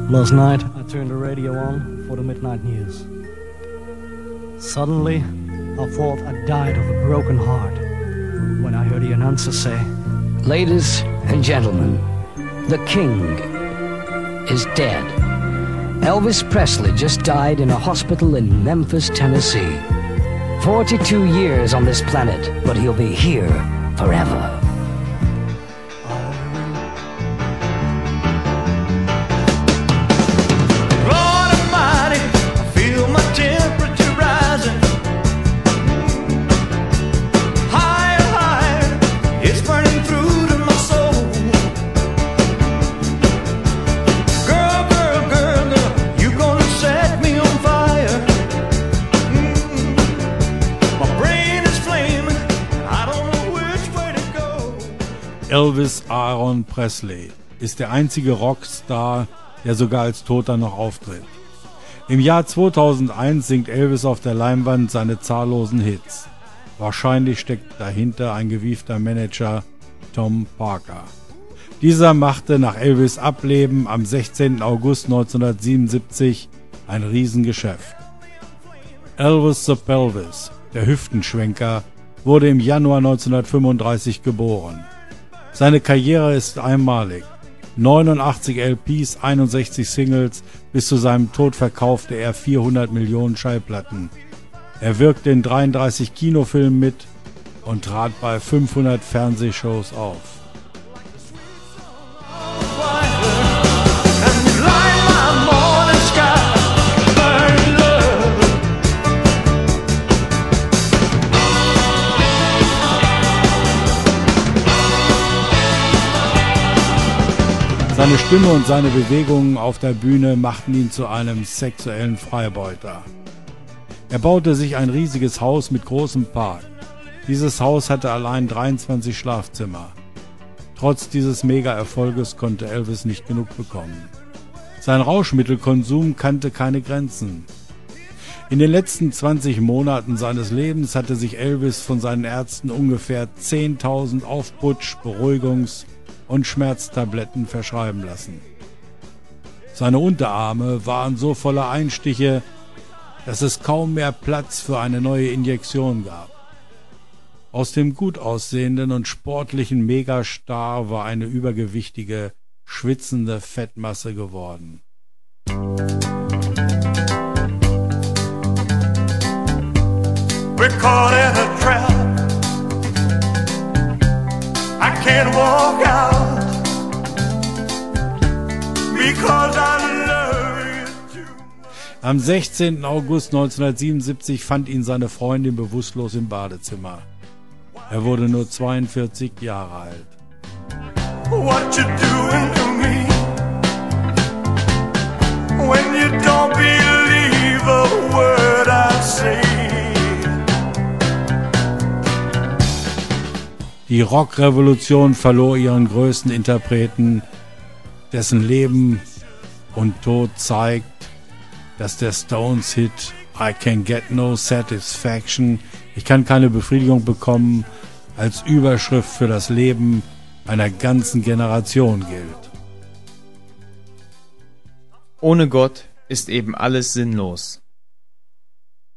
Last night, I turned the radio on for the midnight news. Suddenly, I thought I died of a broken heart when I heard the announcer say, "Ladies and gentlemen, the king is dead. Elvis Presley just died in a hospital in Memphis, Tennessee. 42 years on this planet, but he'll be here forever." Elvis Aaron Presley ist der einzige Rockstar, der sogar als Toter noch auftritt. Im Jahr 2001 singt Elvis auf der Leinwand seine zahllosen Hits. Wahrscheinlich steckt dahinter ein gewiefter Manager, Tom Parker. Dieser machte nach Elvis' Ableben am 16. August 1977 ein Riesengeschäft. Elvis the Pelvis, der Hüftenschwenker, wurde im Januar 1935 geboren. Seine Karriere ist einmalig. 89 LPs, 61 Singles, bis zu seinem Tod verkaufte er 400 Millionen Schallplatten. Er wirkte in 33 Kinofilmen mit und trat bei 500 Fernsehshows auf. Seine Stimme und seine Bewegungen auf der Bühne machten ihn zu einem sexuellen Freibeuter. Er baute sich ein riesiges Haus mit großem Park. Dieses Haus hatte allein 23 Schlafzimmer. Trotz dieses Mega-Erfolges konnte Elvis nicht genug bekommen. Sein Rauschmittelkonsum kannte keine Grenzen. In den letzten 20 Monaten seines Lebens hatte sich Elvis von seinen Ärzten ungefähr 10.000 Aufputsch-, Beruhigungs- und Schmerztabletten verschreiben lassen. Seine Unterarme waren so voller Einstiche, dass es kaum mehr Platz für eine neue Injektion gab. Aus dem gut aussehenden und sportlichen Megastar war eine übergewichtige, schwitzende Fettmasse geworden. We're caught in a trap. I can't walk out because I love you too much. Am 16. August 1977 fand ihn seine Freundin bewusstlos im Badezimmer. Er wurde nur 42 Jahre alt. What you doing to me when you don't believe a word I say? Die Rockrevolution verlor ihren größten Interpreten, dessen Leben und Tod zeigt, dass der Stones-Hit I Can Get No Satisfaction, ich kann keine Befriedigung bekommen, als Überschrift für das Leben einer ganzen Generation gilt. Ohne Gott ist eben alles sinnlos.